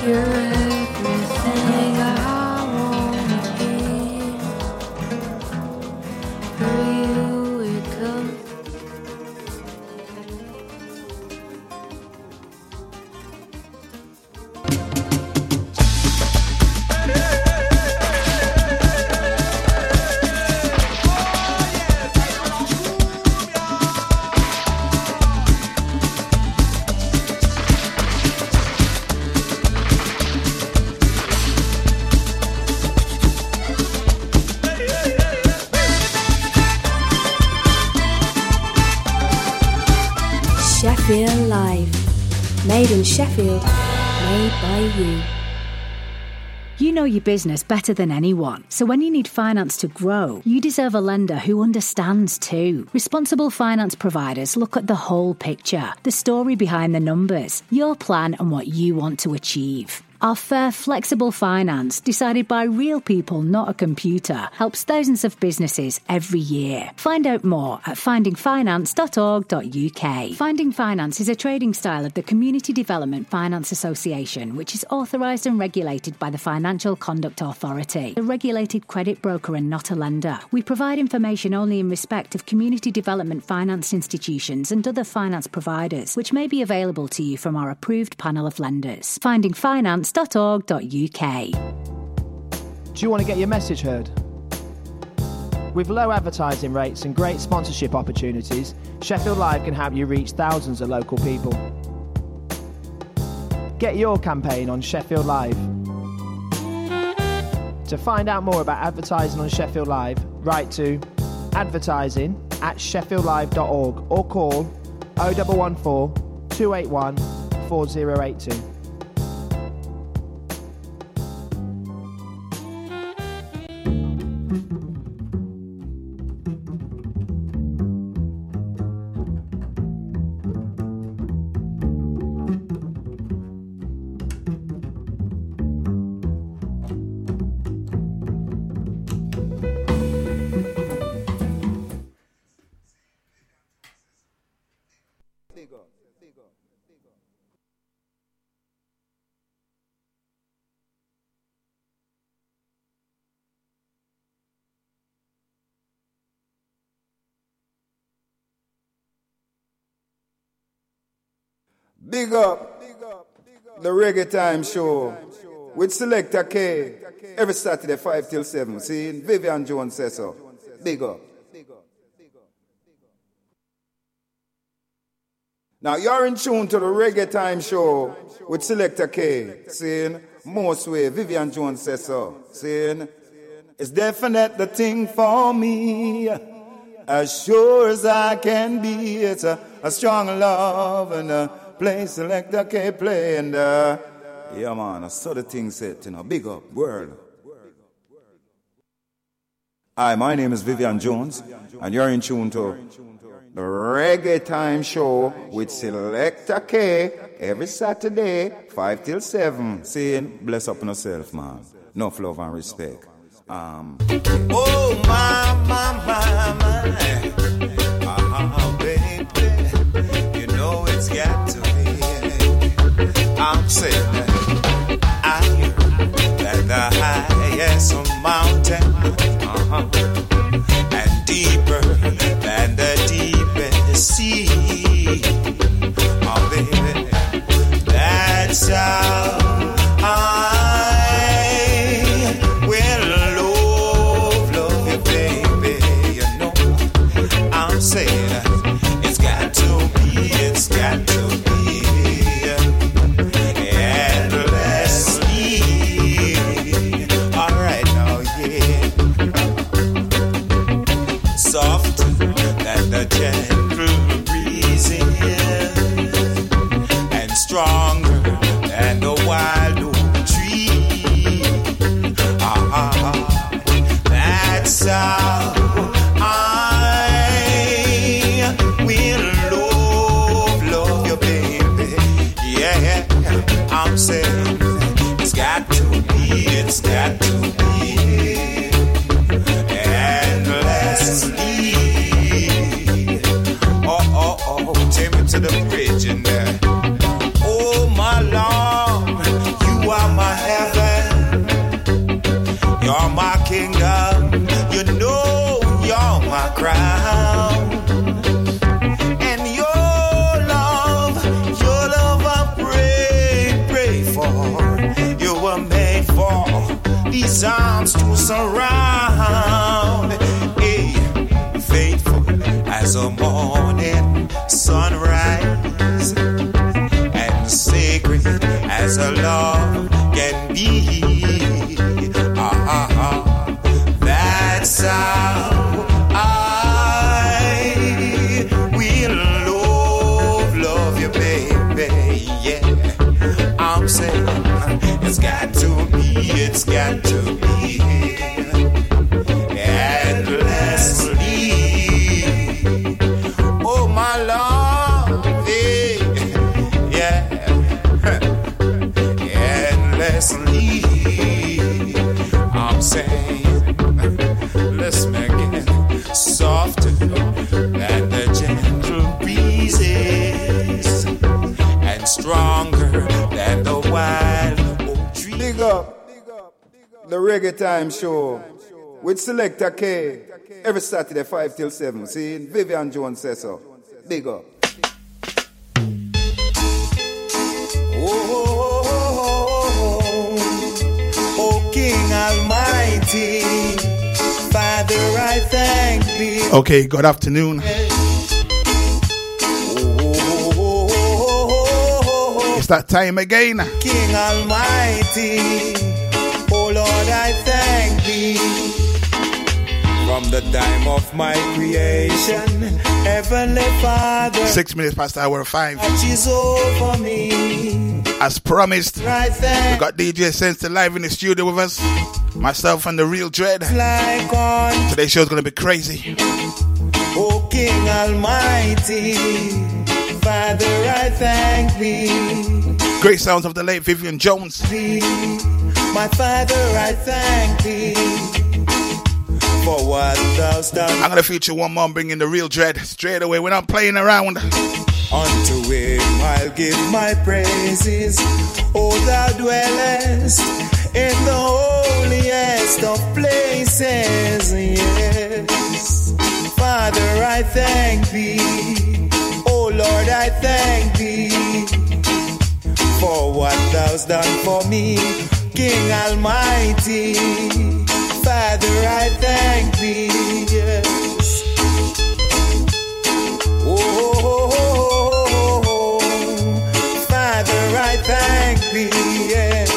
You're everything I wanna be. For you it comes. Sheffield Live. Made in Sheffield, made by you. You know your business better than anyone, so when you need finance to grow, you deserve a lender who understands too. Responsible finance providers look at the whole picture, the story behind the numbers, your plan and what you want to achieve. Our fair, flexible finance, decided by real people, not a computer, helps thousands of businesses every year. Find out more at findingfinance.org.uk. Finding Finance is a trading style of the Community Development Finance Association, which is authorised and regulated by the Financial Conduct Authority, a regulated credit broker and not a lender. We provide information only in respect of community development finance institutions and other finance providers, which may be available to you from our approved panel of lenders. Finding Finance. .org.uk. Do you want to get your message heard? With low advertising rates and great sponsorship opportunities, Sheffield Live can help you reach thousands of local people. Get your campaign on Sheffield Live. To find out more about advertising on Sheffield Live, write to advertising@sheffieldlive.org or call 0114 281 4082. Big up the Reggae Time Show with Selector K every Saturday 5 till 7. See, Vivian Jones says so. Big up. Now you're in tune to the Reggae Time Show with Selector K. Saying most way, Vivian Jones says so. Saying it's definite the thing for me. As sure as I can be, it's a strong love and a play Selector K play and yeah man, I saw the thing set, you know, big up, world. Hi, my name is Vivian Jones and you're in tune to the Reggae Time Show with Selector K every Saturday 5 till 7. Saying bless up on yourself, man. Enough love and respect. Oh my baby, you know it's got to be. I'm saying that higher than the highest mountain, and deeper than the deepest sea. Oh baby, that's how I will love you, baby. You know, I'm saying it's got to be endlessly. All right now, yeah. His arms to surround. Hey, faithful as a morning sunrise, and sacred as a love can be. That's how I will love you, baby. Yeah, I'm saying it's got to be endlessly. Oh my love, yeah, endlessly. I'm saying let's make it softer than the gentle breezes, and stronger than the wild oak tree. Big up the Reggae Time Show with Selector K every Saturday 5 till 7. See, Vivian Jones says so. Big up. Oh, King Almighty, Father, I thank thee. Okay, good afternoon. It's that time again. King Almighty, oh Lord, I thank thee. From the time of my creation, Heavenly Father, 6 minutes past the hour 5. watches over me. As promised, I we thank got DJ Sense live in the studio with us. Myself and the Real Dread. like on, Today's show's gonna be crazy. oh King Almighty, Father, I thank thee. Great sounds of the late Vivian Jones. My Father, I thank thee for what thou'st done. I'm gonna feature one more, bringing the Real Dread straight away. We're not playing around. Unto him I'll give my praises. O thou dwellest in the holiest of places. Yes, Father, I thank thee. O Lord, I thank thee for what thou'st done for me, King Almighty. Father, I thank thee. Yes. Oh, Father, I thank thee. Yes.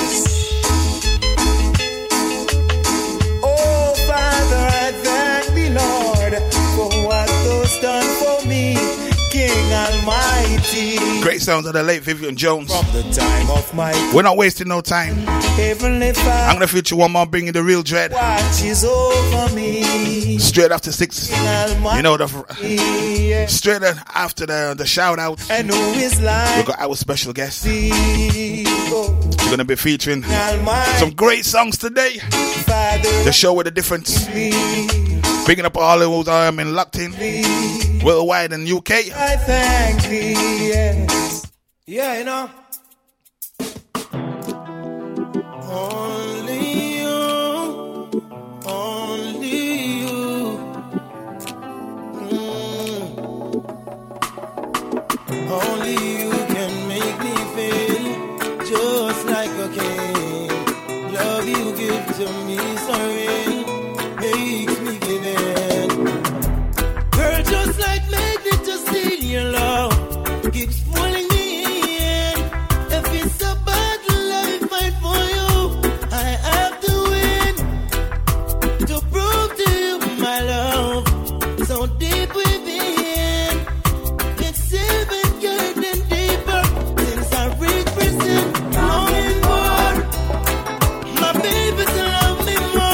Oh, Father, I thank thee, Lord, for what thou'st done for me, King Almighty. Great sounds of the late Vivian Jones. From the time of my We're not wasting no time. Heavenly I'm Father, gonna feature one more, bringing the Real Dread watches over me. straight after 6. King Almighty. You know, Yes. straight after the shout out, And who is we like got our special guest. thee? Oh, We're gonna be featuring Almighty some great songs today. Father, The show with a difference. thee, Picking up all those in locked in thee. worldwide in UK. I thank thee. Yes. Yeah, you know. Only you, only you. Only you can make me feel just like a king. Love you give to me so real, makes me give in. Girl, just like magnet, just in your love keeps pulling me in. If it's a battle I fight for you, I have to win to prove to you my love so deep within. It's even getting deeper since I reached prison. Longing for my baby to love me more.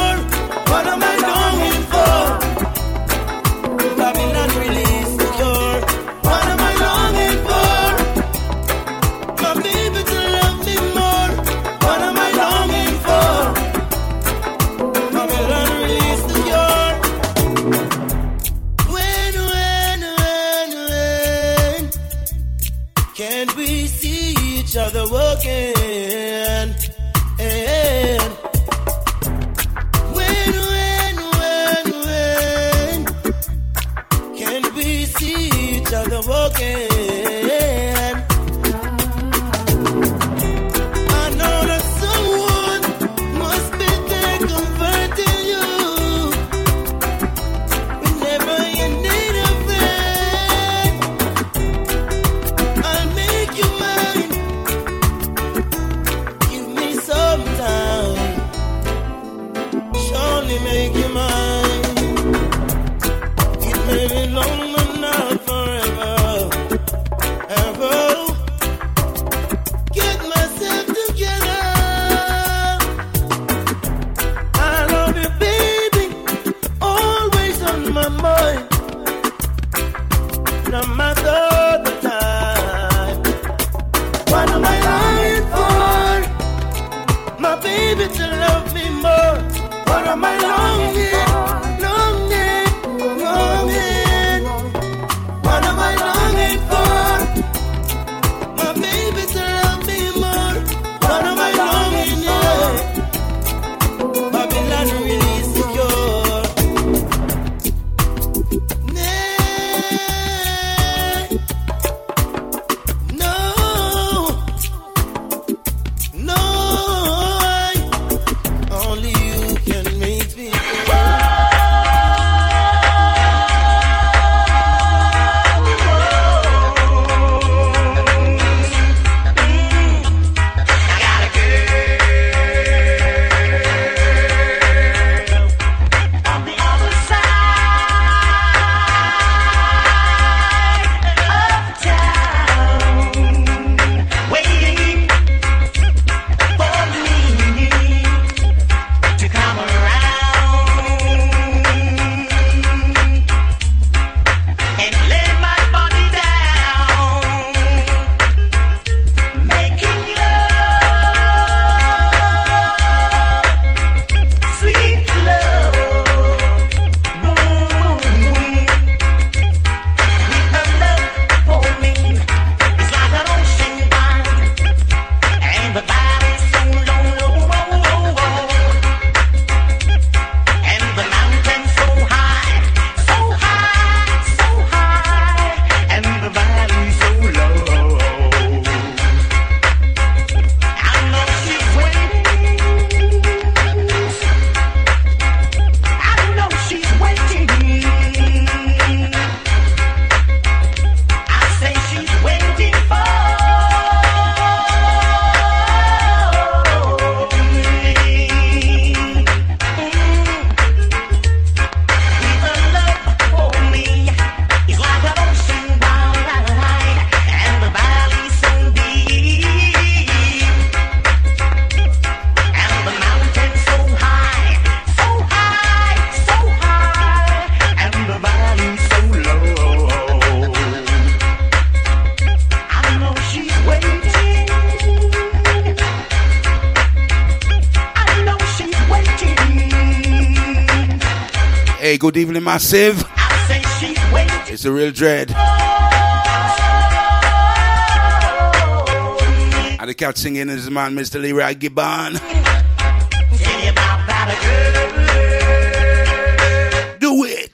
baby to love me more. What am I longing, longing, longing? What am I longing for? My baby to love me more. What am I longing for? Babylon really secure. No, only you can make me feel. Hey, good evening, Massive. It's a real dread. And the cat singing is the man, Mr. Leroy Gibbon. Do it.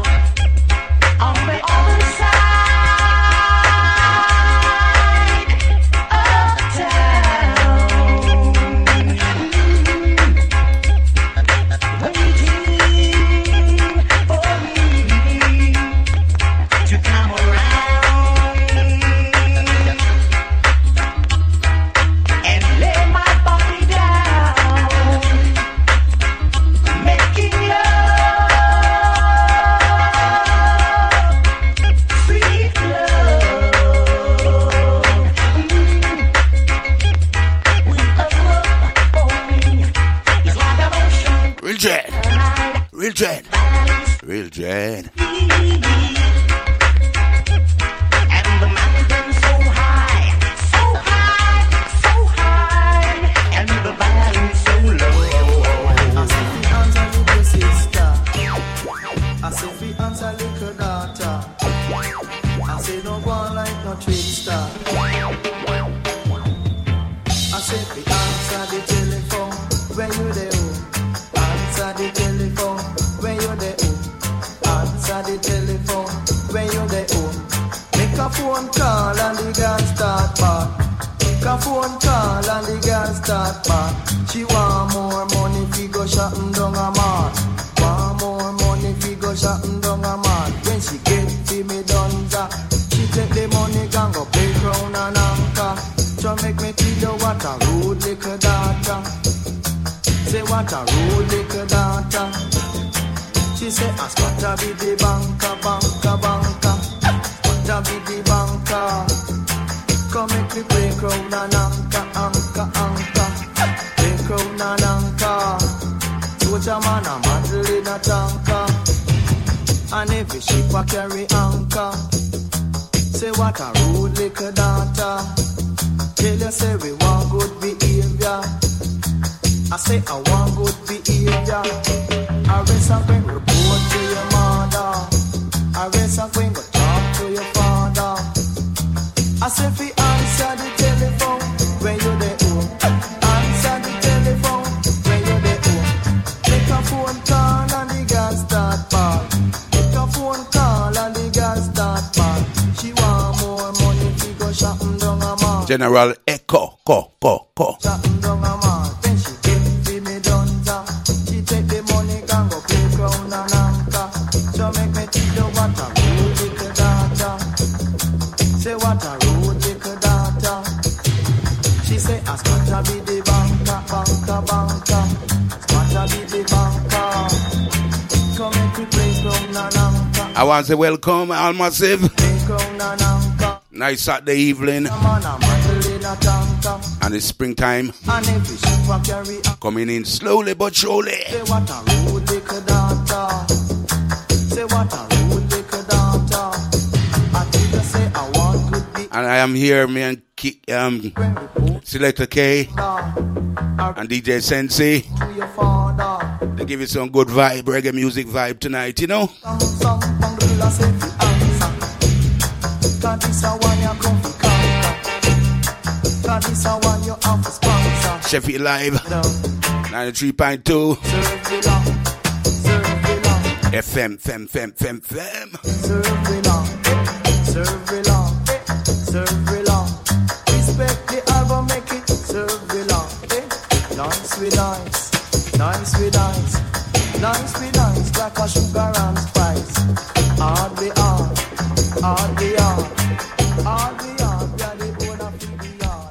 Real dread. And the mountain so high, so high, so high, and the valley so low. I say fi answer little sister, I say fi answer little daughter, I say no one like no trickster. I say fi answer the telephone when you there. Answer the telephone when you're there. Answer the telephone when you're there. Make a phone call and the girl start back. Make a phone call and the girl start back. She want more money fi go shopping down a mall. Want more money fi go shopping down a mall. When she get fi me dunza, she take the money and go play crown and anchor. So make me tell you what a rude little daughter. Say what a rude little daughter. She say I squatter be the banker, banker, banker. Squatter be the banker. Come make me play crown and anchor, anchor, anchor. Play crown and anchor. Soldier man a model in a tanker. And every ship a carry anchor. Say what a rude little daughter. Tell you say we want good behavior. I I say I want good behavior. Arrest and bring report to your mother. Arrest and bring go talk to your father. I say fi answer the telephone when you're there home. Answer the telephone when you're there home. Make a phone call and the girl start ball. Make a phone call and the girl start ball. She want more money to go shopping down a mall. General Echo, ko. Shopping down a mall. Then she give to me dunza. She take the money and go play ground and anchor. So make me tell you what a rude little daughter. Say what a rude little daughter. She say I scatter be the banker. Scatter be the banker. So make me play ground and anchor. I want to welcome All Massive. Play ground and anchor. Nice Saturday evening. Man, I'm handling a tanker. And it's springtime. And every ship I carry a Coming in slowly but surely. say what a rude little daughter. Say what a rude little daughter. I think I say I want good be And I am here, me and Selector K and DJ Sensei. to your father. They give you some good vibe, reggae music vibe tonight, you know? Song, Pangula say fi answer. Cause this a one you come fi conquer. Cause this a one you have to sponsor. Sheffield Live, No, 93.2 serve the long, serve the long. FM. Serve me long, serve me long, serve me long. Respect the album, make it serve me long. Nice with nice, nice with nice, nice with nice, like a sugar and spice. Hard we hard, hard we hard, hard we hard. Yeah, the owner feel the yard.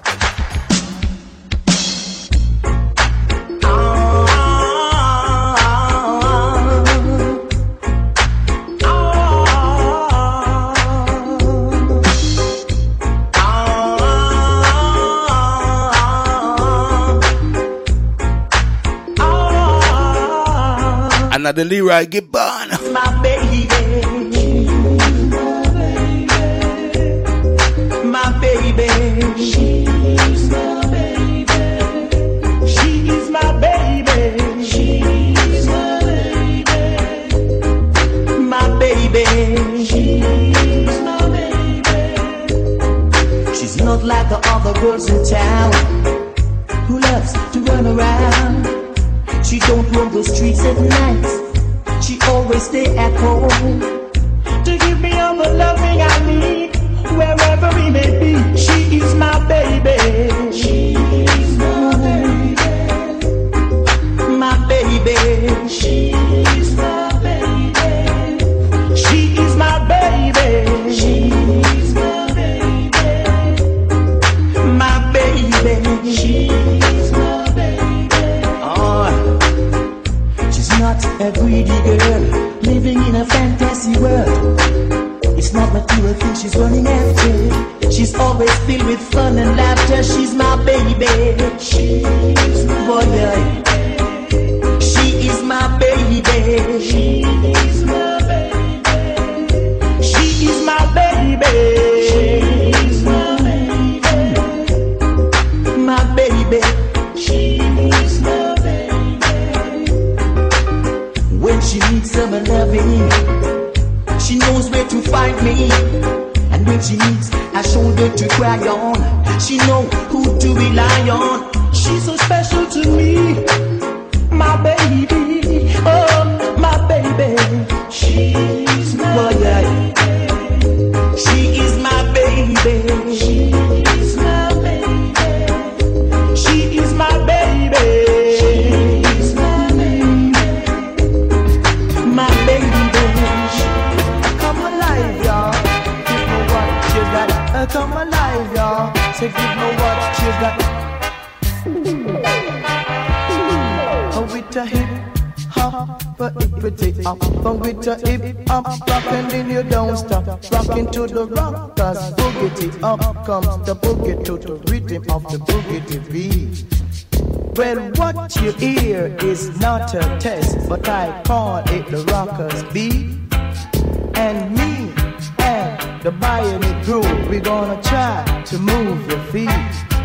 Another Leroy Gibbon. My baby, my baby, she's my baby, she is my baby, she's my baby, my baby, she's my baby. She's not like the other girls in town who loves to run around. She don't roam the streets at night. She always stay at home to give me all the loving I need wherever we may be. She is my baby. She is my baby. My baby. She is my baby. She is my baby. She is my baby. My baby. She is my baby. Oh. She's not a greedy girl living in a fantasy world. It's not material things she's running after. She's always filled with fun and laughter. She's my baby. She's my baby. She is my baby. She is my baby. She is my baby. She is my baby. My baby. She is my baby. When she needs some loving, she knows where to find me. And when she needs a shoulder to cry on, she knows who to rely on. She's so special to me, my baby. Oh, my baby. She's my baby. She is my baby. She is my baby. She is my baby. She is my baby. My baby. Come alive, y'all. Give me what you got. Come alive, y'all. Say, give me what you got. With a hip hop, but it pretty up. With a hip hop, rockin' then you don't stop. Rockin' to the rockers, boogity up comes the boogie to the rhythm of the boogity beat. Well, what you hear is not a test, but I call it the rockers beat. And me and the Bionic Groove, we're gonna try to move your feet.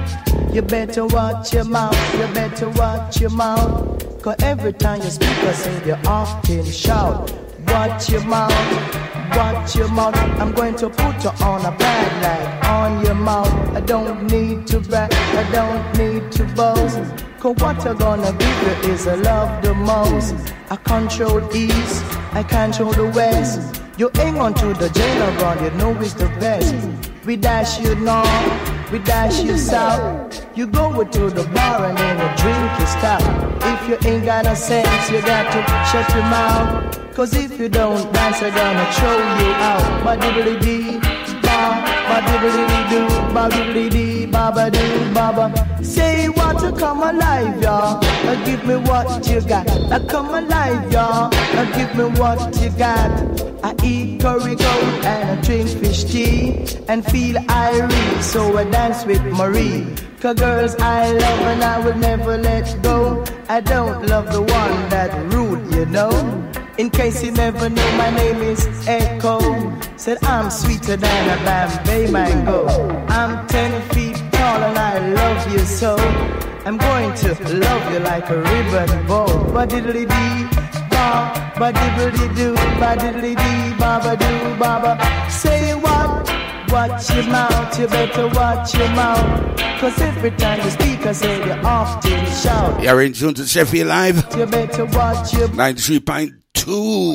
You better watch your mouth, you better watch your mouth. Cause every time you speak, I say you often shout. Watch your mouth, watch your mouth. I'm going to put you on a bad light on your mouth. I don't need to brag, I don't need to boast. Cause what I'm gonna give you is I love the most. I control east, I control the west. You hang on to the general ground, you know it's the best. We dash you north, we dash you south. You go to the bar and then you drink your stuff. If you ain't got no sense, you got to shut your mouth. Cause if you don't dance, they're gonna throw you out. Ba-dibbly-dee, ba, ba-dibbly-dee-doo, ba-dibbly-dee, ba-ba-doo, ba-ba. Say what to come alive, y'all. Give me what you got. Come alive, y'all. Give me what you got. I eat curry goat and I drink fish tea and feel irie, so I dance with Marie. Cause girls I love and I will never let go. I don't love the one that rude, you know. In case you never know, my name is Echo. Said I'm sweeter than a Bombay mango. I'm 10 feet tall and I love you so. I'm going to love you like a ribbon bow. Ba-diddly-dee, ba, ba-diddly-doo, ba-diddly-dee, ba-ba-doo, ba-ba. Say what? Watch your mouth, you better watch your mouth. Cause every time you speak, I say you often shout. You're in tune to Sheffield Live. You better watch your 93.2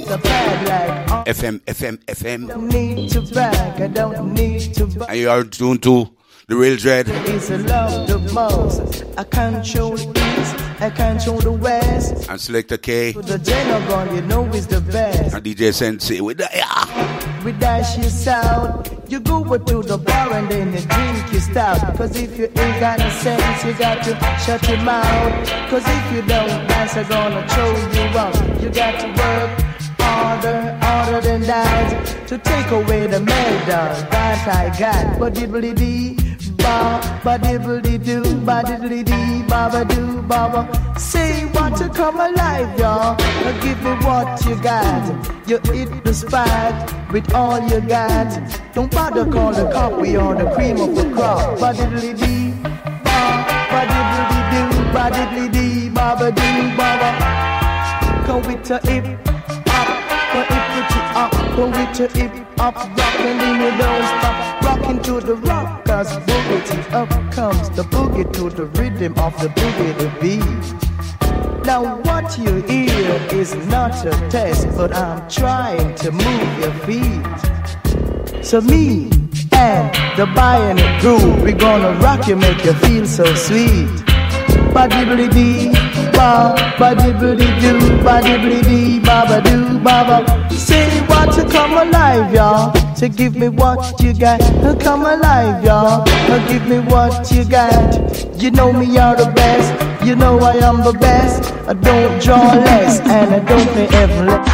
FM. Don't need to brag, I don't need to brag. And you are tuned to The Real Dread. It's a love the most. I control the east, I control the west. And Selector K. To the general, you know it's the best. And DJ Sensei with the We dash you south. You go to the bar and then you drink your stout. Cause if you ain't got no sense, you got to shut your mouth. Cause if you don't dance, they're gonna throw you out. You got to work harder than that to take away the medal that I got. Ba-dibbly-dee, ba, ba-dibbly-doo, ba-diddly-dee, ba-ba-doo, ba-ba. Say what to come alive, y'all. Give me what you got. You hit the spot with all you got. Don't bother call the cop, we are the cream of the crop. Ba-diddly-dee, ba, ba-diddly-doo, ba-diddly-dee, ba-ba-doo, ba-ba. Come with your hip up, go hip with you up, go with your hip up, rockin' and you don't stop, rockin' to the rock, cause boogie up comes the boogie to the rhythm of the boogie to beat. Now what you hear is not a test, but I'm trying to move your feet. So me and the Bionic Groove, we gonna rock you, make you feel so sweet. Ba-dibbly-dee, ba, ba-dibbly-doo, ba-dibbly-dee, ba-ba-doo, ba-ba. Say what to come alive, y'all. So give me what you got. Come alive, y'all. Give me what you got. You know me, you're the best. You know I am the best. I don't draw less and I don't pay ever less.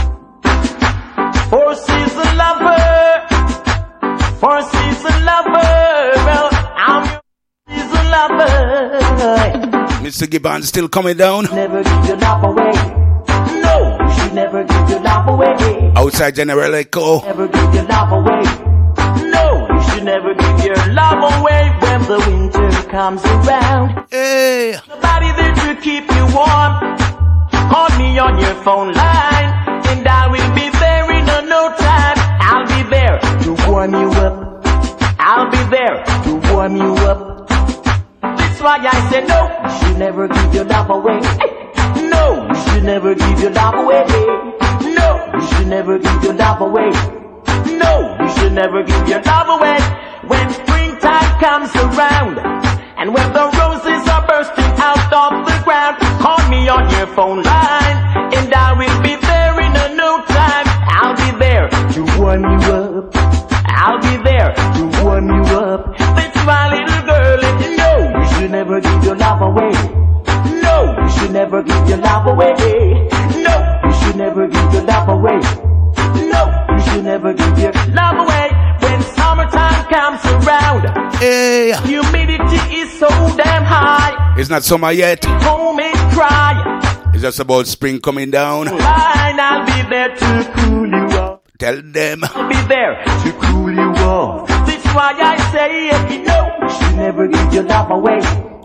Four season lover, four season lover. Well, I'm your season lover. Mr. Gibbon still coming down. Never give your love away. No, you should never give your love away. Outside General Echo. Never give your love away. No, you should never give your love away when the winter comes around. Hey. Nobody there to keep you warm. Call me on your phone line, and I will be there in no time. I'll be there to warm you up. I'll be there to warm you up. That's why I said no, you should never give your love away. No, you should never give your love away. No, you should never give your love away. No, you should never give your love away. When springtime comes around, and when the roses are bursting out of the ground, call me on your phone line, and I will be there in no time. I'll be there to warm you up. I'll be there to warm you up. That's my little girl, and you know you should never give your love away. No, you should never give your love away. No, you should never give your love away. No, you should never give your love away. When summertime comes around, Hey. humidity is so damn high. It's not summer yet. Home is cry. It's just about spring coming down. Fine, I'll be there to cool you off. Tell them. I'll be there to cool you off. That's why I say, you know, you should never give your love away.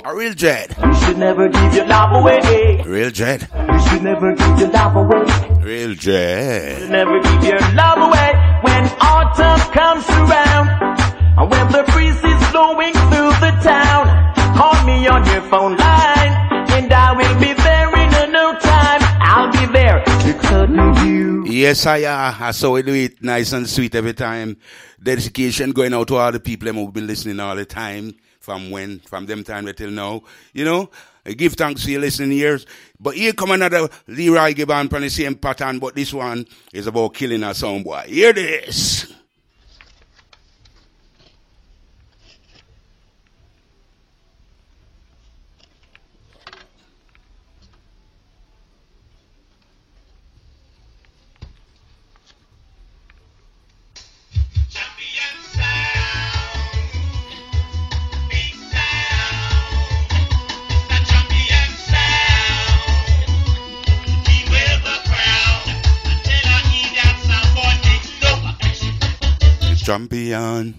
A real dread. You should never give your love away. Real dread. You should never give your love away. Real dread. You should never give your love away when autumn comes around. And when the breeze is blowing through the town. Call me on your phone line, and I will be there in no time. I'll be there to cuddle you. Yes, I saw we do it nice and sweet every time. Dedication going out to all the people who've been listening all the time. From them time till now. You know, I give thanks for your listening ears. But here come another Leroy Gibbon from the same pattern, but this one is about killing a sound boy. Hear this. Champion.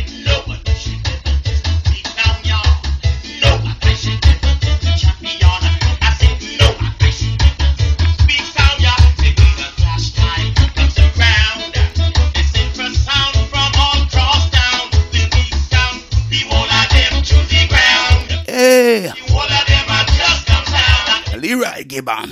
Hey, Leroy Gibbon.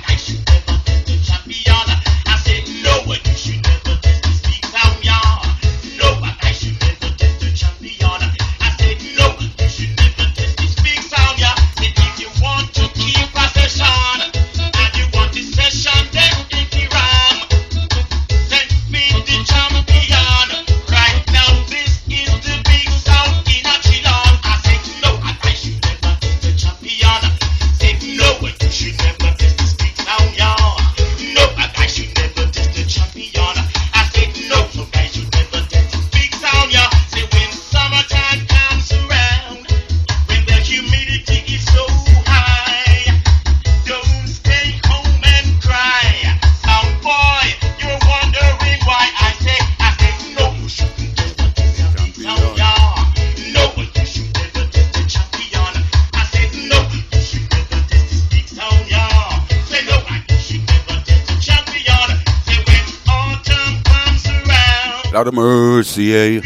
Lord of mercy, eh?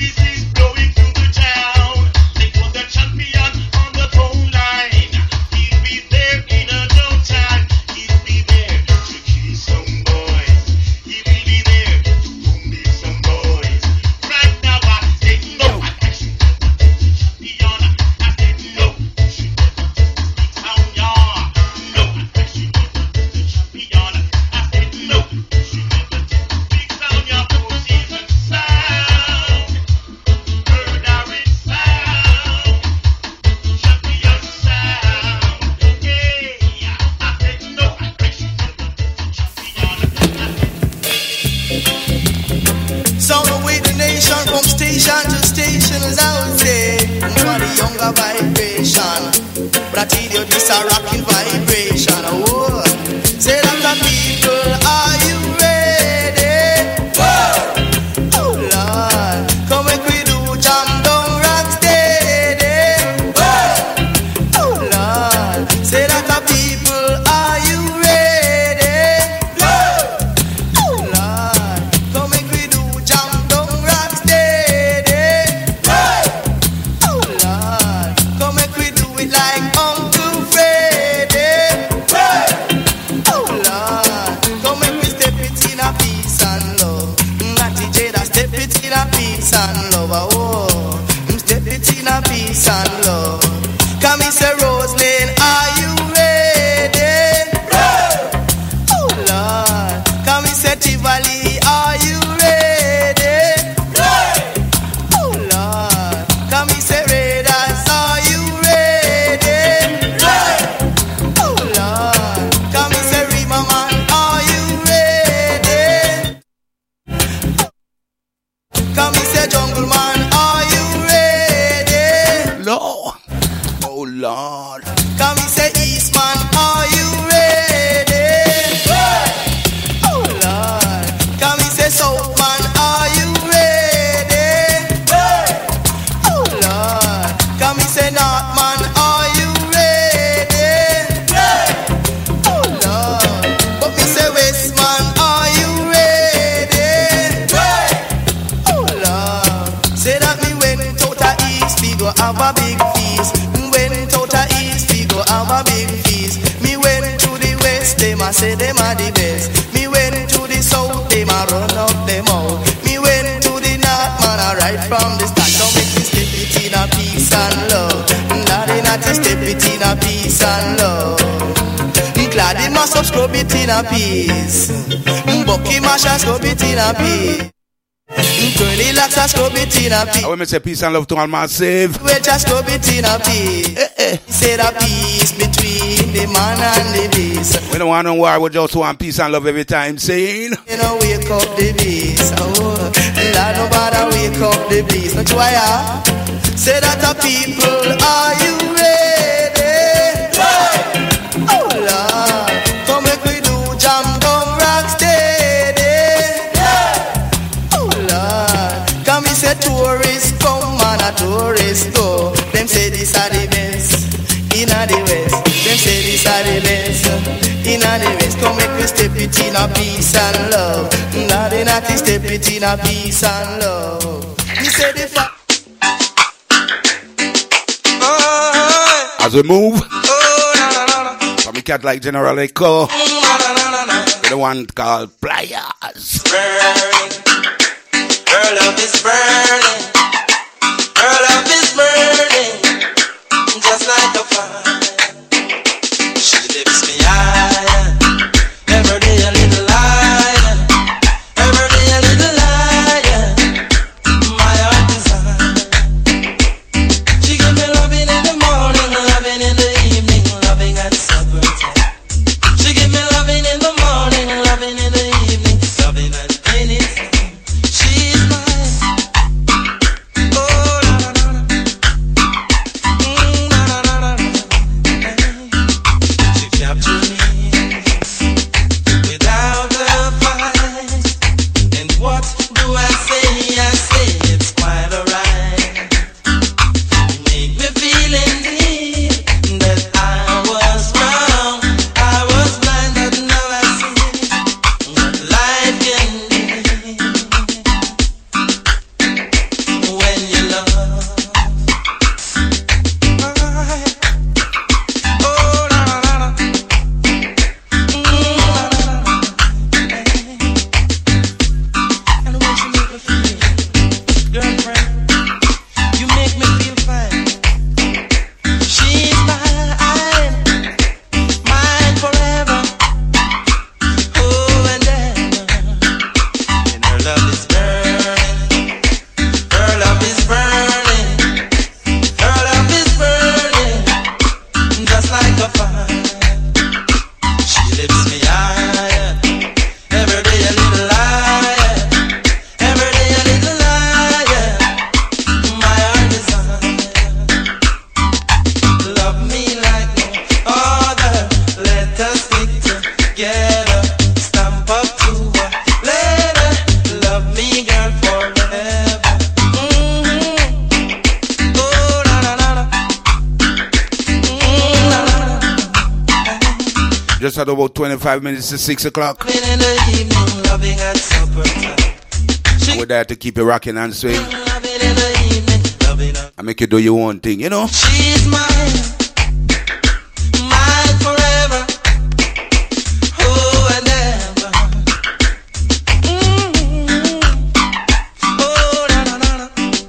Like Uncle Freddy. Oh Lord. a say them are the best. Me went to the south, them a run up them out. Me went to the north, man, a right from the start. Don't make me step it in a peace and love. Daddy not to step it in a peace and love. Glad he must have scrub it in a piece. Bucky mash and scrub it in a piece. Curly locks and scrub it in a piece. I want to say peace and love to all massive. We just scrub it in a piece. He said a peace between the man and the beast. We don't want no war, we just want peace and love every time, saying. You know, wake up the beast. Oh, Lord, nobody wake up the beast. Not why I say that the people, are you ready? Hey! Oh, Lord, come make we do jam, come rock steady. Yeah. Oh, Lord, come me say tourists come and a tourist go. Them say this are the best in the west. Them say this are the best in the west. Come make we step it in a peace and love. Now they not step it in a peace and love. Me say the fact. As we move, from the cat like General Echo, the one called Pliers. Burning, her love is burning, her love is burning, just like a fire. She lifts me higher, every day a little higher, every day a little higher. My heart desire. She give me loving in the morning, loving in the evening, loving at supper time. She give me loving in the morning, loving in the evening, loving at any time. She's mine. Oh, na na na na. Na na na na. She captured me without a fight. And what do I say? I say it's quite alright. Make me feel indeed that I was wrong. I was blind, but now I see what life can be when you love. Oh, na na na na. And when you make me feel, girlfriend, you make me feel fine. She's mine, mine forever. Oh, and ever. And her love is burning, her love is burning, her love is burning, just like a fire. She lifts me higher, every day a little higher, every day a little higher. My heart desire, love me like no other. Let us stick together, stamp up to a letter. Love me, girl, forever. Oh, na na na na. Na na na. Just had about 25 minutes to 6 o'clock. Loving in the evening, loving at supper time. We're there to keep you rocking and swing. Loving in the evening, loving at. I make you do your own thing, you know? She's mine, mine forever. Oh, and ever. Oh, na na na na.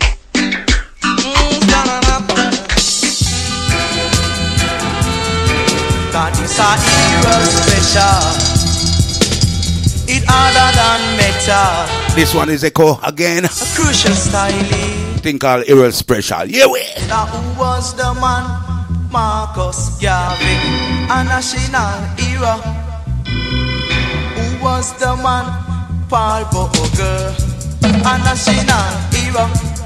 Na na na na. God is a hero special. It harder than metal. This one is Echo again. A crucial styling. Thing called Earl Special. Yeah, we. Now who was the man? Marcus Garvey, a national hero. Who was the man? Paul Bogle, a national hero.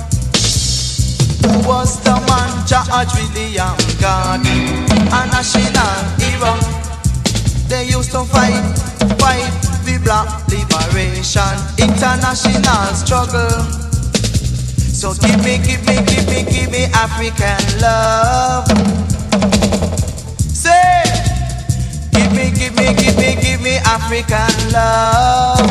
Who was the man? George William Gardner, a national hero. They used to fight the black liberation, international struggle. So give me African love. Say, give me African love.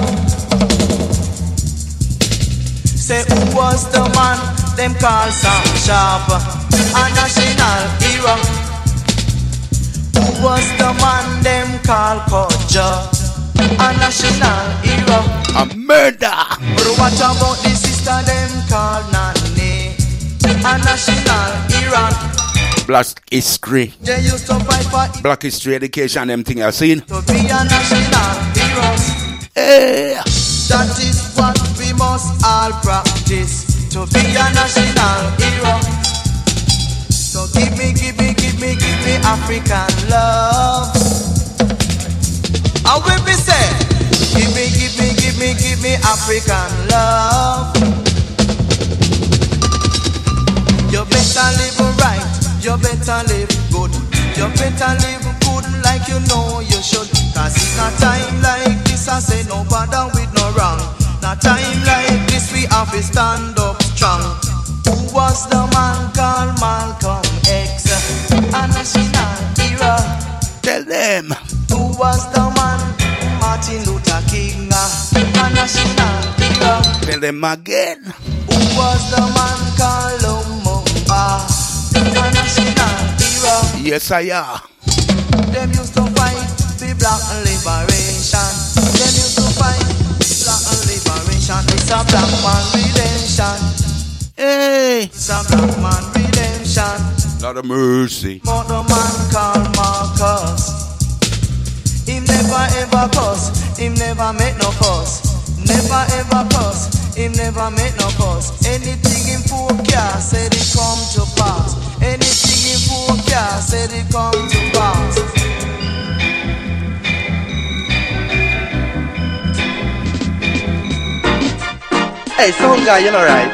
Say, who was the man? Them call Sam Sharp, a national hero. Who was the man? Them call Kojo a national hero. A murder. But what about the sister them called Nani a national hero? Black history. They used to fight for Black history education, them thing I seen. to be a national heroes. Hey. That is what we must all practice, to be a national hero. So give me African love. How will we say? Give me African love. You better live right, you better live good, you better live good like you know you should. Cause in a time like this I say no bother with no wrong. In a time like this we have to stand up strong. Who was the man called Malcolm X? A national hero. Tell them. Who was the man Martin Luther King? A national hero. Tell them again. Who was the man called Lumumba? A national hero. Yes, I am. Them used to fight the black liberation. Them used to fight black liberation. It's a black man redemption. Hey. It's a black man redemption. Lord of mercy. But the man called Marcus, him never ever cuss, him never make no fuss. Never ever cuss, him never make no fuss. Anything him forecast said it come to pass. Anything him forecast said it come to pass. Hey, some guy, you know right?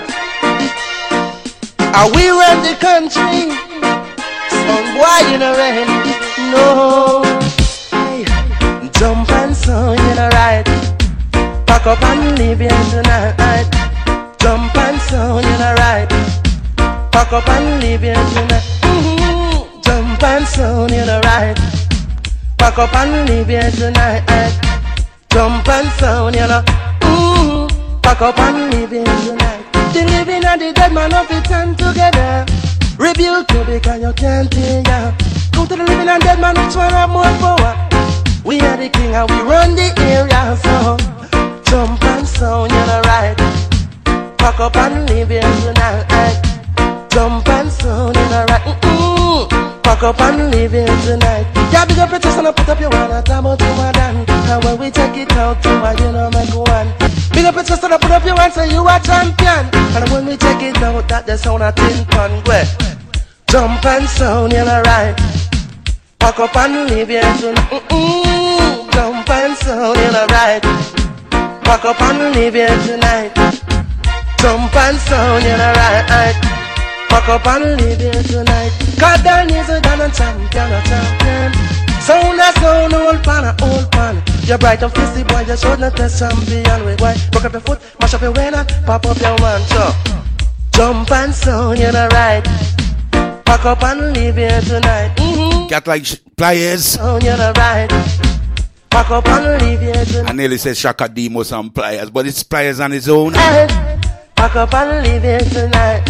Are we run the country? Some boy, you know right? No. Hey, jump and sound, you know right? Pack up and leave here tonight. Jump and sound, you know right? Pack up and leave here tonight. Jump and sound, you know right? Pack up and leave here tonight. Jump and sound, you know. Pack up and leave here tonight. The living and the dead man of it stand together. Rebuke you because you can't hear ya. Go to the living and dead man, which one have more power? We are the king and we run the area. So jump and sound, you know right? Pack up and leave here tonight. Jump and sound, you know right? Pack up and leave here tonight. Yeah, big up your chest and put up your hand. I talk about you and done. And when we take it out, you know make one. Big up your chest and put up your hand, say you are champion. And when we take it out, that the sound of tin pan. Jump and sound, you know right? Pack up and leave here tonight. Jump and sound, you know right? Pack up and leave here tonight. Jump and sound, you know right? Pack up and leave here tonight. God damn is a champion, a champion. Sound a sound, old pan. You're bright and fisty boy, you should not test champion. Wait, why? Broke up your foot, mash up your way and pop up your one. So, jump and sound, you know right? Pack up and leave here tonight. Got like pliers. Sound, you know right? Pack up and leave here tonight. I nearly said Shaka Demo some pliers, but it's pliers on his own. Pack up and leave here tonight.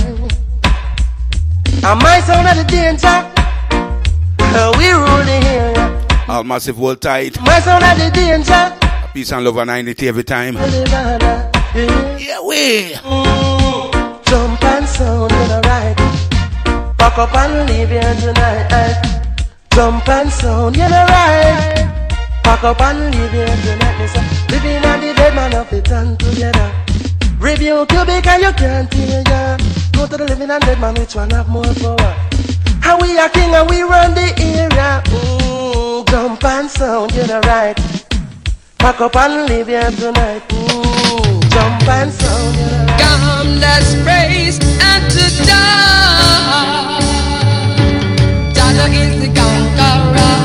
And my sound of the danger. We rule the area. All massive, hold tight. My sound of the danger. Peace and love and 90 every time. Yeah, we. Jump and sound, you know right? Pack up and leave here tonight. Jump and sound, you know right? Pack up and leave here tonight. Living on the dead man of it and together. Rebuke you because you can't hear ya. Go to the living and dead man, which one have more power? How we are king and we run the area. Jump and sound, you know right? Pack up and leave here tonight. Jump and sound, you know right? Come, let's praise and to die. Jah is the conqueror.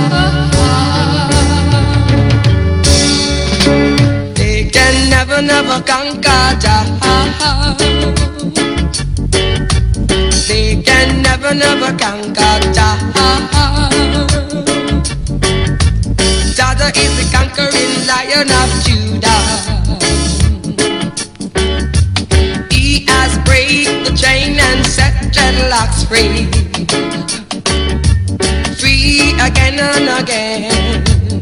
They can never conquer Jah. They can never conquer Jah. Jah is the conquering Lion of Judah. He has break the chain and set dreadlocks free. Free again and again.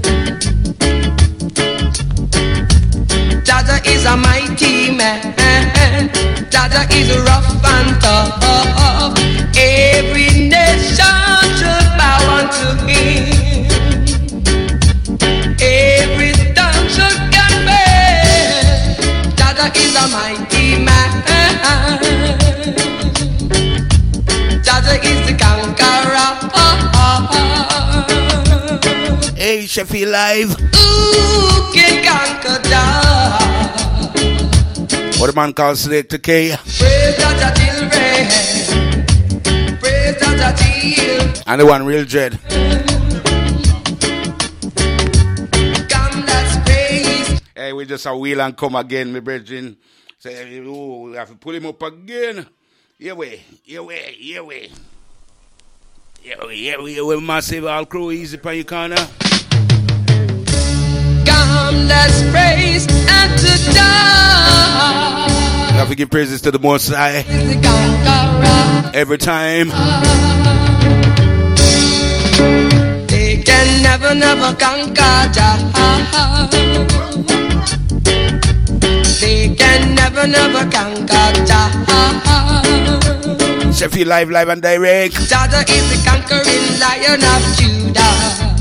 Jaja is rough and tough. Every nation should bow unto him. Every tongue should confess. Jaja is a mighty man. Jaja is the conqueror. Hey, Sheffield Live. Who can conquer Jah? What a man calls Selector K. Praise Jaja till rain. Praise Jaja till. And the one real dread. Come, let's praise. Hey, we just a wheel and come again, my brethren. Say, oh, we have to pull him up again. Here we. Massive all crew, easy for your corner. Come, let's praise unto Jah. You have to give praises to the Most High. The conqueror. Every time. They can never conquer Jah. They can never conquer Jah. Sheffield Live and direct. Jaja is the conquering Lion of Judah.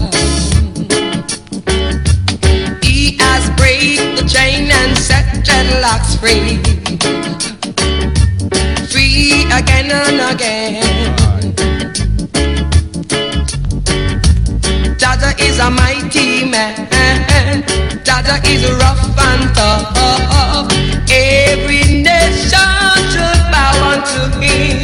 He has break the chain and set dreadlocks free. Free again and again. Jaja is a mighty man. Jaja is rough and tough. Every nation should bow unto him.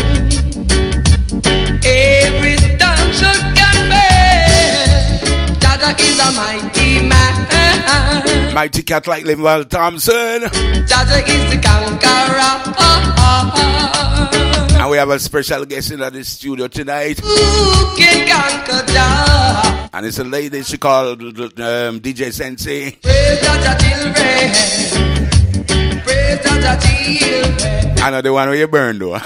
Every tongue should confess. Jaja is a mighty man. Mighty cat like Linval Thompson. Jaja is the conqueror. And we have a special guest in the studio tonight. Who can conquer Jah? And it's a lady, she called DJ Sensei. Praise Jaja till rain. Praise Jaja till rain. I know the one where you burn though.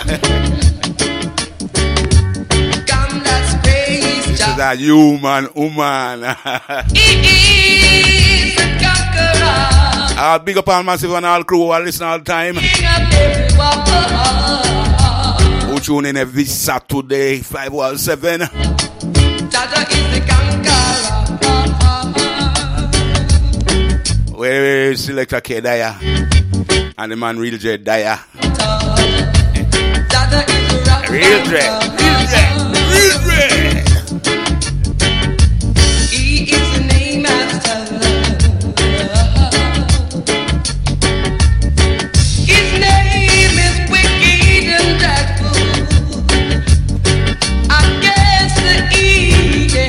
Come, let's praise This Jah. is a human woman. He is the conqueror. I'll big up all massive and all crew who are listening all the time. King of everyone. Who tune in every Saturday, 517. Jaja is the conqueror. Where Selector K Daya. And the man Real Dread Daya. Jaja is the rock. Real Dread. He is the name master. His name is wicked and dreadful. Against the evil.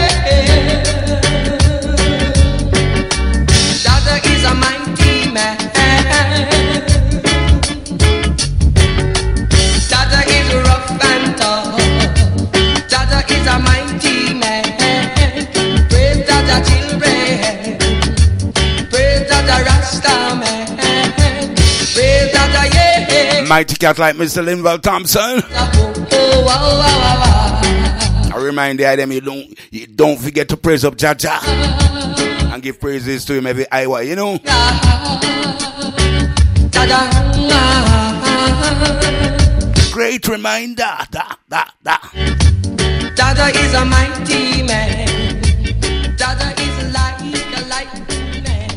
Jaja is a mighty man. Jaja is rough and tough. Jaja is a mighty man. Praise Jaja children. Praise Jaja Rasta man. Praise Jaja yeah. Mighty cat like Mr. Linval Thompson. I remind them you don't forget to praise up Jaja. And give praises to him every hour, you know. Great reminder. Jaja is a mighty man. Jaja is like a lightning man.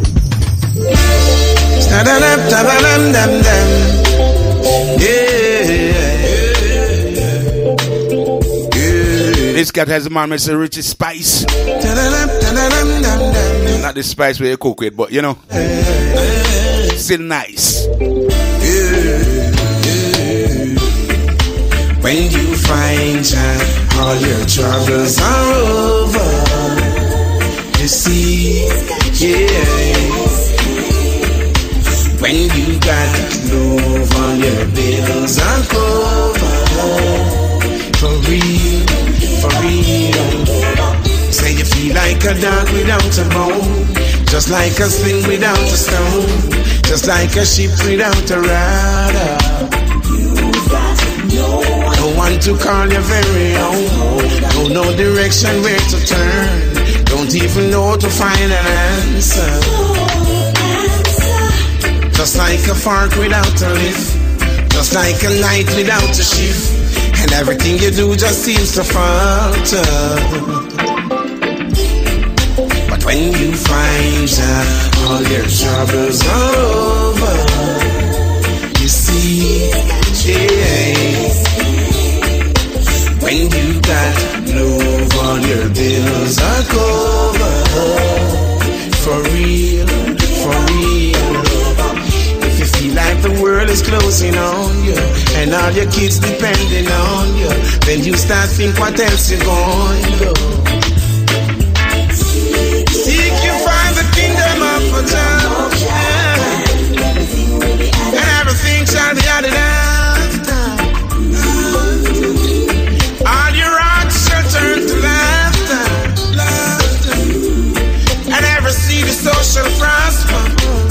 This cat has a man, Mr. Richie Spice. Not the spice where you cook with, but you know, still nice. When you find Jah, all your troubles are over. You see, yeah. When you got love on your bills and cover. For real. Say you feel like a dog without a bone, just like a sling without a stone, just like a ship without a rudder. No one to call you very own. Don't know direction where to turn. Don't even know to find an answer. Just like a fork without a lift, just like a light without a shift, and everything you do just seems to falter. But when you find all your troubles are over, you see, when you got love, all your bills are covered. For real, for real. If you feel like the world is closing on you and all your kids depending on you, then you start think what else you're going to do. Seek you find the kingdom of God, and everything shall be added after. All your hearts shall turn to laughter, laughter, and every seed is so shall prosper.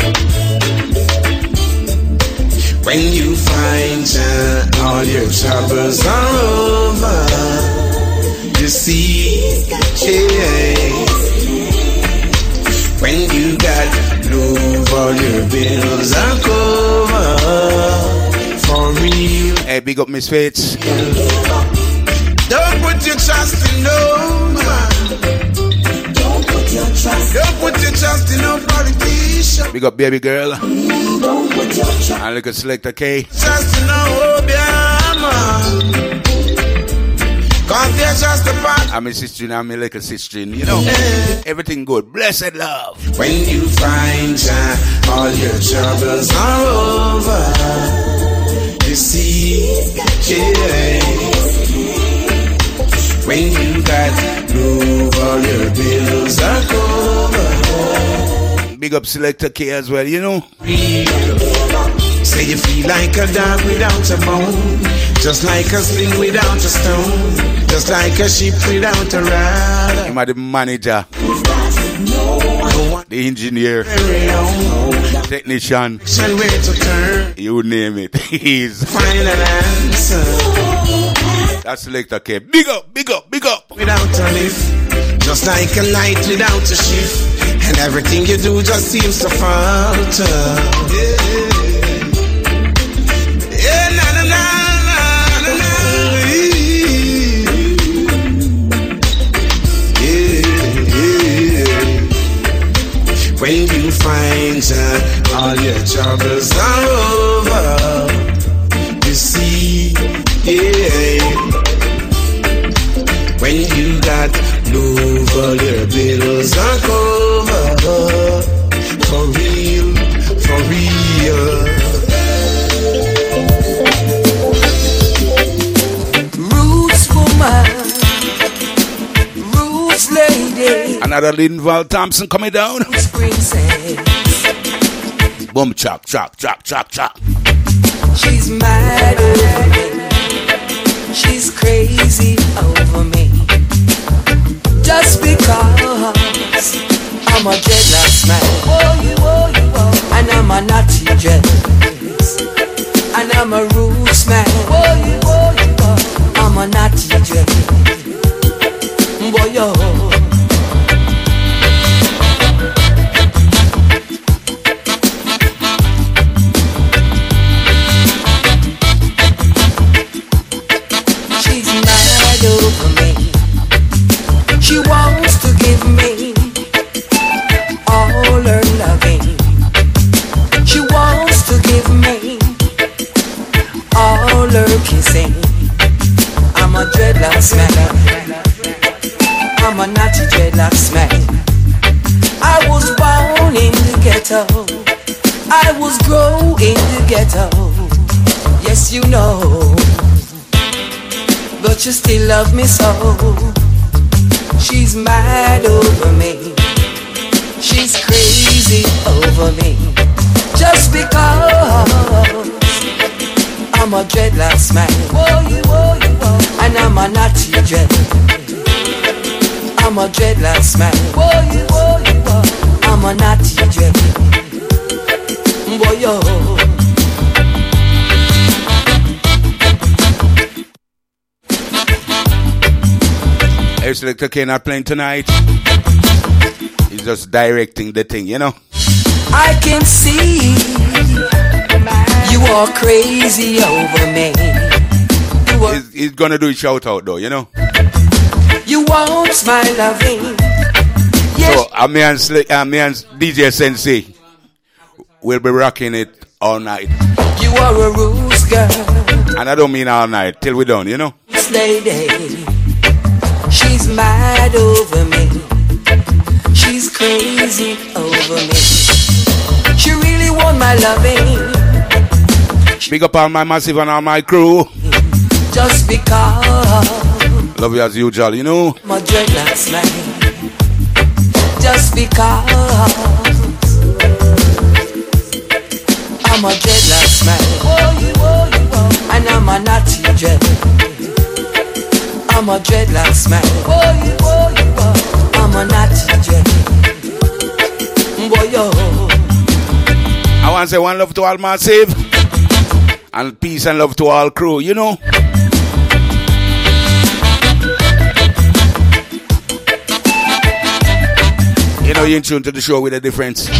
When you find all your troubles are over, you see, when you got love, all your bills are covered. For real. Hey, big up Miss Fates. Don't put your trust in no man. Don't put your trust in no politician. Big up baby girl. Don't put your trust. And look at Selector K. Trust in no Obama. Cause they're just a part. I'm a sister and I'm a little sister. You know, everything good. Blessed love. When you find all your troubles are over, you see, when you got love, all your bills are covered. Big up Selector K as well, you know. Say you feel like a dog without a bone, just like a sling without a stone, just like a ship without a rudder. I'm the manager, the engineer, technician, you name it. He's final answer. That's Selector K. Big up, big up, big up. Without a lift, just like a light without a shift, and everything you do just seems to falter. Yeah, na na na na na. Yeah. When you find all your troubles are over, you see, when you got love, all your bills are covered. For real, for real. Roots woman, roots lady. Another Linval Thompson coming down. Boom, chop, chop, chop, chop, chop. She's mad over me. She's crazy over me. Just because I'm a dreadlocks man. And I'm a naughty dreads. And I'm a roots man. I'm a naughty dreads. Boy, yo. Over me. She wants to give me all her loving. She wants to give me all her kissing. I'm a dreadlocks man. I'm a naughty dreadlocks man. I was born in the ghetto. I was grown in the ghetto. Yes, you know. But you still love me so. She's mad over me. She's crazy over me. Just because I'm a dreadlocks man. And I'm a naughty dread. I'm a dreadlocks man. I'm a naughty dread. Boy, yo. Selector K not playing tonight. He's just directing the thing, you know. I can see You are crazy over me. He's gonna do a shout out though, you know. You want my loving. Yes. So me and DJ Sensei will be rocking it all night. You are a rose girl. And I don't mean all night, till we're done, you know. This lady, she's mad over me. She's crazy over me. She really want my loving. Big up all my massive and all my crew. Just because. Love you as usual, you know. My dreadlocks man. Just because. I'm a dreadlocks man. And I'm a naughty dread. I'm a dreadlocks man. I'm a naughty dread. Boy, yo. I want to say one love to all massive. And peace and love to all crew, you know. You know, you're in tune to the show with a difference.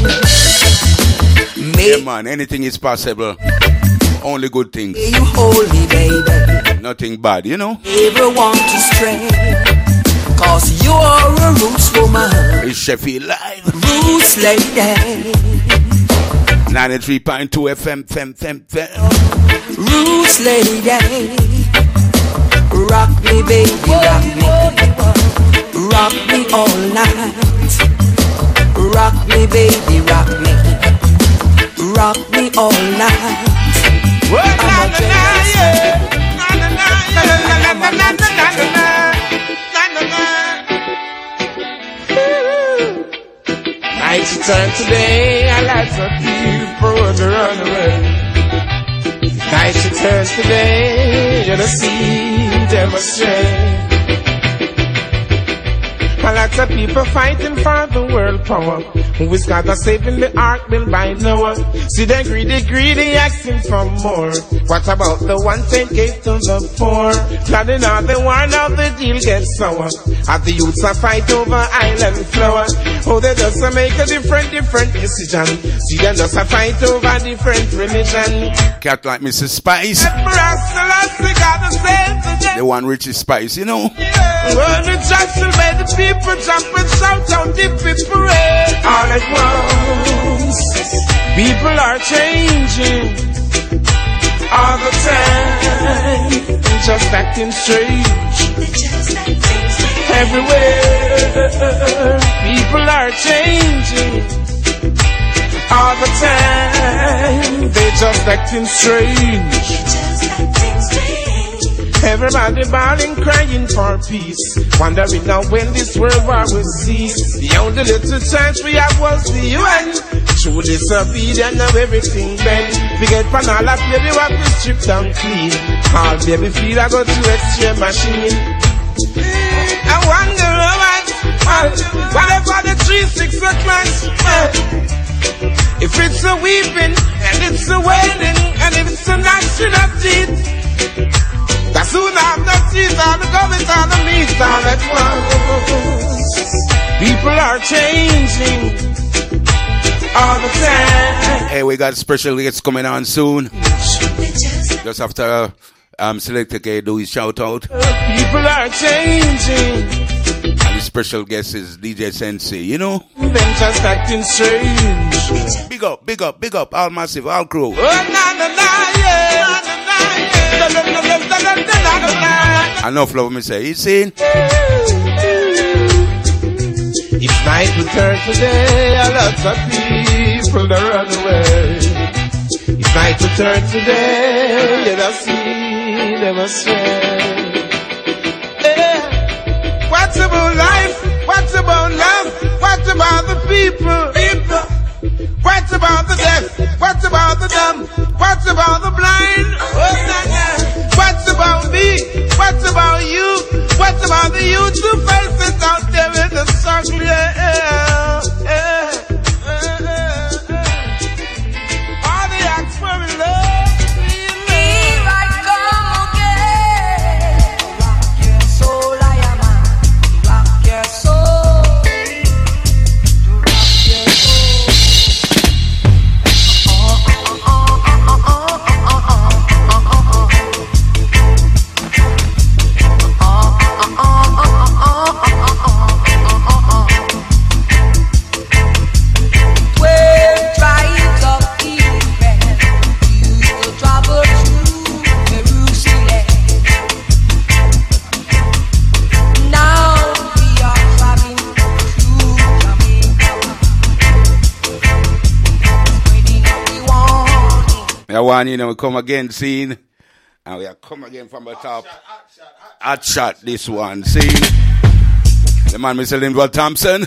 Yeah, man, anything is possible. Only good things. You holy baby. Nothing bad, you know. Never want to stray. Cause you are a roots woman. It's Sheffield Live. Roots lady. 93.2 FM. Roots lady. Rock me, baby, rock me. Rock me all night. Rock me, baby, rock me. Rock me all night. I'm a jealous. Night turn today, I like some people to run away. Night turn today, you'll see them astray. A lot of people fighting for the world power. Who is God that's saving the ark built by Noah? See them greedy, asking for more. What about the one they gave to the poor? Planning all the war, now the deal gets sour. Have the youths a fight over island flower? Oh, they just make a different decision. See them just a fight over different religion. Cat like Mrs. Spice. The one Richie Spice, you know. Well, the judge will make the people jump and shout out the parade. All at once, people are changing all the time, just acting strange. Everywhere, people are changing all the time, they just acting strange. Everybody bawling, crying for peace, wondering now when this world war will cease. The only little chance we have was the UN. Through disobedience, now everything bent. We get Panala, baby, what we strip down clean. All baby feel I go to extreme machine. I wonder whatever the 3-6 o'clock. If it's a weeping, and it's a wedding, and if it's a national deed. That's soon I'm not seeing all the government, all the meat, all at once. People are changing all the time. Hey, we got special guests coming on soon. Just after Selector K do his shout out. People are changing. And the special guest is DJ Sensei, you know. Them just acting strange. Big up, all massive, all crew. Oh, yeah. Enough love me say, you seen? If night will turn today, a lot of people that run away. If night will turn today, let us see them astray. Yeah. What about life? What about love? What about the people? What about the deaf? What about the dumb? What about the blind? What about me? What about you? What about the youth who faces out there in the struggle? All the acts for love. Here I come again. Rock your soul, I am a rock your soul. Rock your soul. That one, you know, we come again, scene. And we are come again from the top. Hot shot, this one, scene. The man, Mr. Linval Thompson.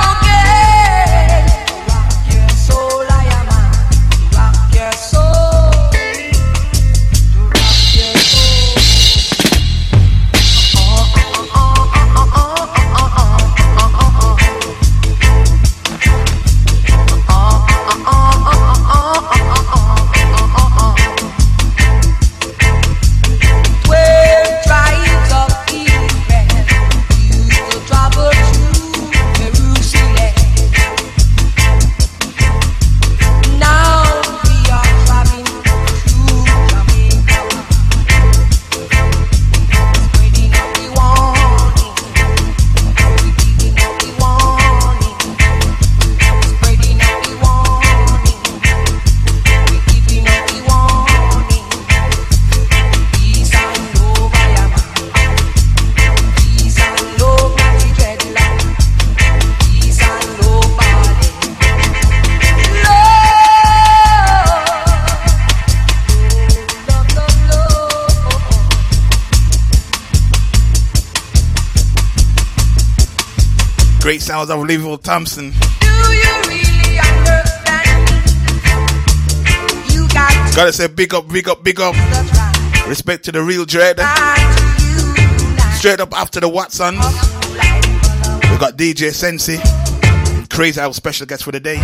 Great sounds of Linval Thompson. Do you really understand? You got Gotta say big up, big up, big up. Respect to the real Dread. Straight up after the Watsons. We got DJ Sensi. Crazy House special guest for the day.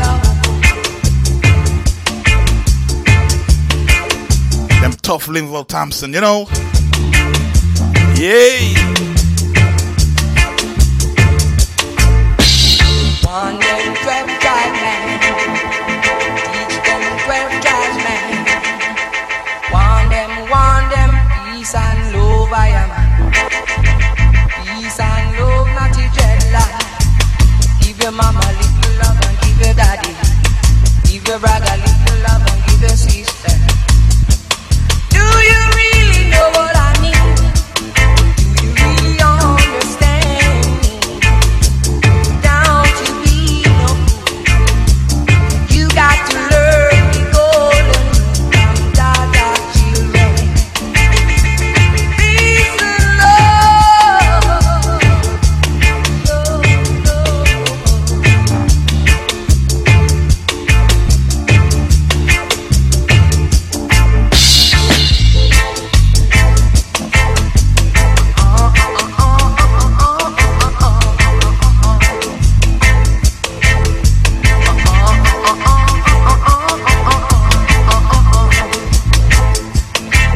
Them tough Linval Thompson, you know. Yay! One them 12 drive man, teach them 12 drive man. Want them, peace and love I am. Peace and love, not a dreadlock. Give your mama little love and give your daddy. Give your brother little love and give your sister. Do you really know what I mean? Do you really understand? Got to learn the golden from Dada children. Peace and love,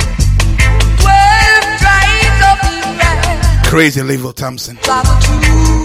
Crazy Linval Thompson. travel to